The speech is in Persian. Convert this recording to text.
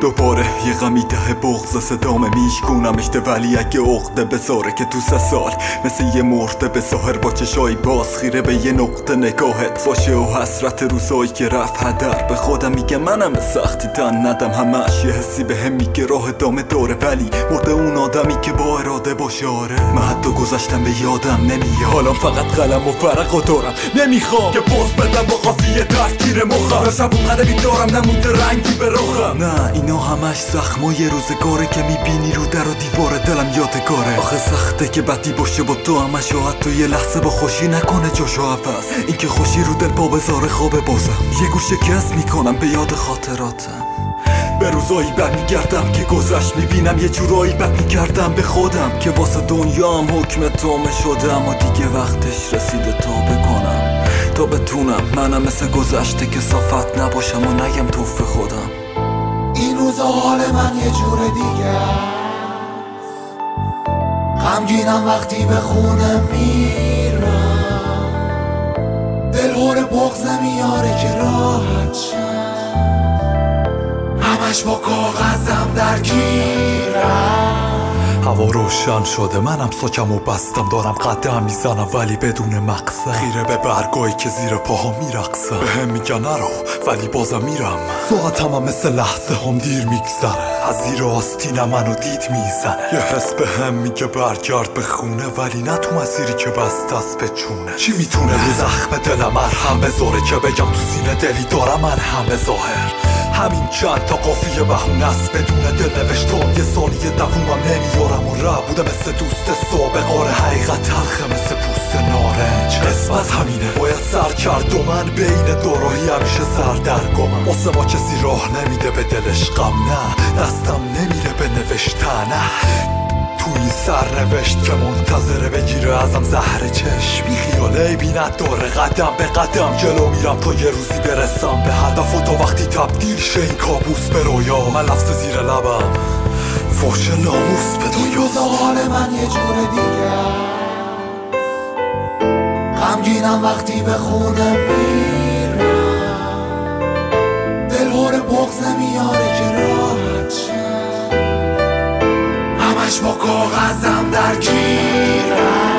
دوباره یه غمی ته بغض صدامه میشکونمشته، ولی اگه عقده بذاره که تو 3 سال مثل یه مرده به ظاهر با چشای باز خیره به یه نقطه نگاهت باشه و حسرت روزایی که رفت هدر. به خودم میگه منم به سختی تن ندم، همش یه حسی به هم میگه راه ادامه داره، ولی مرده اون آدمی که با اراده باشه. آره من حتی گذشتم به یادم نمیاد، حالا فقط قلم و ورق دارم، نمیخوام که پوز بدم با قافیه تفکیر مخم، مثلا اون قدمی دارم نمونده رنگی به رخم. نه اینا همش زخمای روزگاره که میبینی رو در و دیوار دلم یادگاره. آخه سخته که بدی باشه با تو همش و حتی یه لحظه با خوشی نکنه جاشو عوض، این که خوشی رو دل پا بذاره خواب بازم، یه گوشه کس میکنم به یاد خاطراتم. به روزایی برمیگردم که گذشت، میبینم یه جورایی بد میکردم به خودم که واسه دنیام حکم تومه شدم و دیگه وقتش رسیده تا بکنم، تا بتونم منم مثل گذشته که صافت نباشم و نگم توف خودم. این روزا حال من یه جور دیگه است، غمگینم وقتی به خونه میرم، دلهور بغض نمیاره که راحت شم، همش با کاغذم درگیرم. هوا روشن شده، منم ساکم و بستم، دارم قدم میزنم ولی بدون مقصد، خیره به برگایی که زیر پاها میرقصه، به هم میگن نرو ولی بازم میرم. ساعتم هم مثل لحظه هم دیر میگذره، از زیر آستینم منو دید میزنه، یه حس به هم میگه برگرد به خونه، ولی نه تو مسیری که بست است به چونه. چی میتونه رو زخم دلم مرهم بذاره که بگم تو سینه دلی دارم من هم به ظاهر. همین چند تا قافیه بهونه است بدون دل نوشتم، یه ثانیه دوومم نمیارم و ره بوده مثل دوست سابقاره، حقیقت تلخه مثل پوست نارنج، قسمت همینه باید سر کرد و من بین دوراهی همیشه سردرگمم، واسه ما کسی راه نمیده به دلش غم، نه دستم نمیره به نوشتن تو این سرنوشت که منتظره بگیره ازم زهر چشم، بی خیاله بی نداره، قدم به قدم جلو میرم تا یه روزی برسم به هدف و تا وقتی تبدیل شه این کابوس به رویا، من لفظ زیر لبم فوش ناموس به این روزا حال من یه جور دیگه است، غمگینم وقتی به خونه میرم، دلهور بغض نمیاره که راحت شم، همش با کاغذم درگیرم.